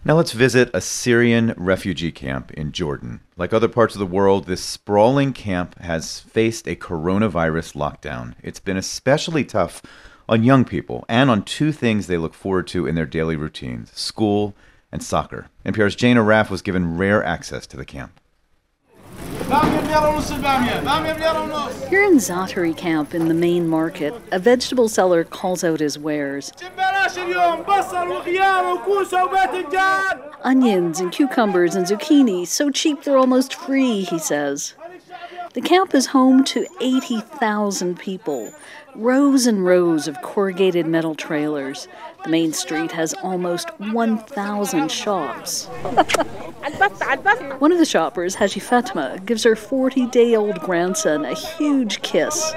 Now let's visit a Syrian refugee camp in Jordan. Like other parts of the world, this sprawling camp has faced a coronavirus lockdown. It's been especially tough on young people and on two things they look forward to in their daily routines: school and soccer. NPR's Jane Arraf was given rare access to the camp. Here in Zaatari camp in the main market, a vegetable seller calls out his wares. Onions and cucumbers and zucchini, so cheap they're almost free, he says. The camp is home to 80,000 people, rows and rows of corrugated metal trailers. The main street has almost 1,000 shops. One of the shoppers, Haji Fatma, gives her 40-day-old grandson a huge kiss.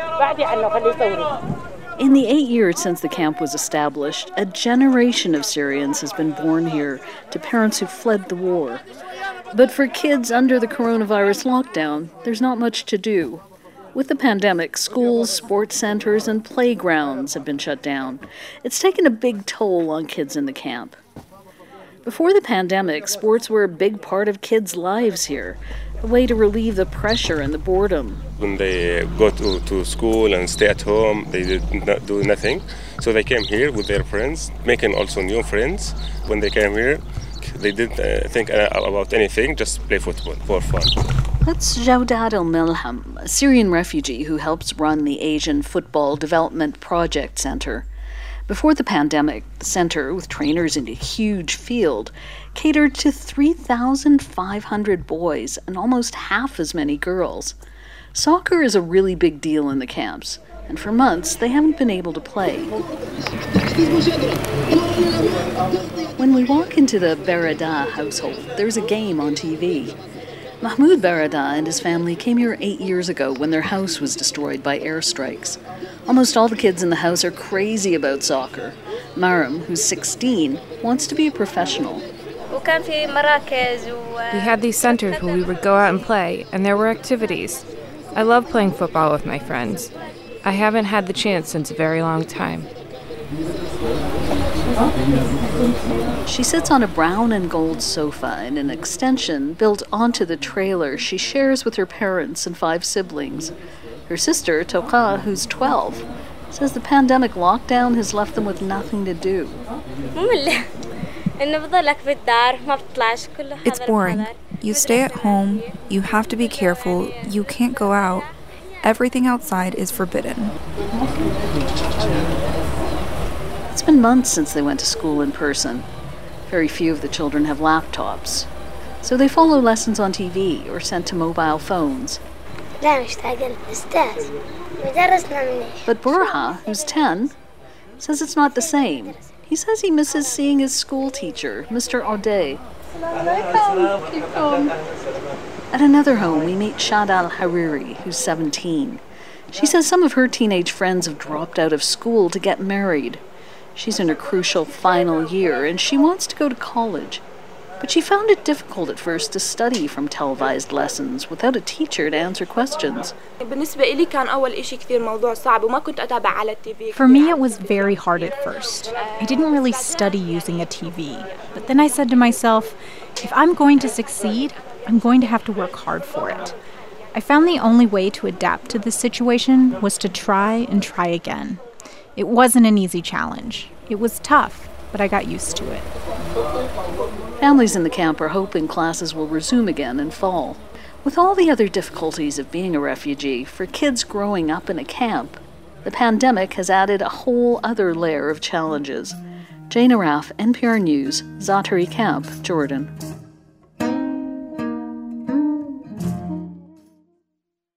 In the 8 years since the camp was established, a generation of Syrians has been born here to parents who fled the war. But for kids under the coronavirus lockdown, there's not much to do. With the pandemic, schools, sports centers, and playgrounds have been shut down. It's taken a big toll on kids in the camp. Before the pandemic, sports were a big part of kids' lives here, a way to relieve the pressure and the boredom. When they go to school and stay at home, they did not do nothing. So they came here with their friends, making also new friends. When they came here, they didn't think about anything, just play football for fun. That's Jawdad al-Milham, a Syrian refugee who helps run the Asian Football Development Project Center. Before the pandemic, the center, with trainers in a huge field, catered to 3,500 boys and almost half as many girls. Soccer is a really big deal in the camps, and for months they haven't been able to play. When we walk into the Barada household, there's a game on TV. Mahmoud Barada and his family came here 8 years ago when their house was destroyed by airstrikes. Almost all the kids in the house are crazy about soccer. Maram, who's 16, wants to be a professional. We had these centers where we would go out and play, and there were activities. I love playing football with my friends. I haven't had the chance since a very long time. She sits on a brown and gold sofa in an extension built onto the trailer she shares with her parents and 5 siblings. Her sister, Toqa, who's 12, says the pandemic lockdown has left them with nothing to do. It's boring. You stay at home, you have to be careful, you can't go out. Everything outside is forbidden. It's been months since they went to school in person. Very few of the children have laptops, so they follow lessons on TV or sent to mobile phones. But Burha, who's 10, says it's not the same. He says he misses seeing his school teacher, Mr. Ode. At another home, we meet Shad al-Hariri, who's 17. She says some of her teenage friends have dropped out of school to get married. She's in her crucial final year, and she wants to go to college. But she found it difficult at first to study from televised lessons without a teacher to answer questions. For me, it was very hard at first. I didn't really study using a TV. But then I said to myself, if I'm going to succeed, I'm going to have to work hard for it. I found the only way to adapt to this situation was to try and try again. It wasn't an easy challenge. It was tough, but I got used to it. Families in the camp are hoping classes will resume again in fall. With all the other difficulties of being a refugee, for kids growing up in a camp, the pandemic has added a whole other layer of challenges. Jane Arraf, NPR News, Zaatari Camp, Jordan.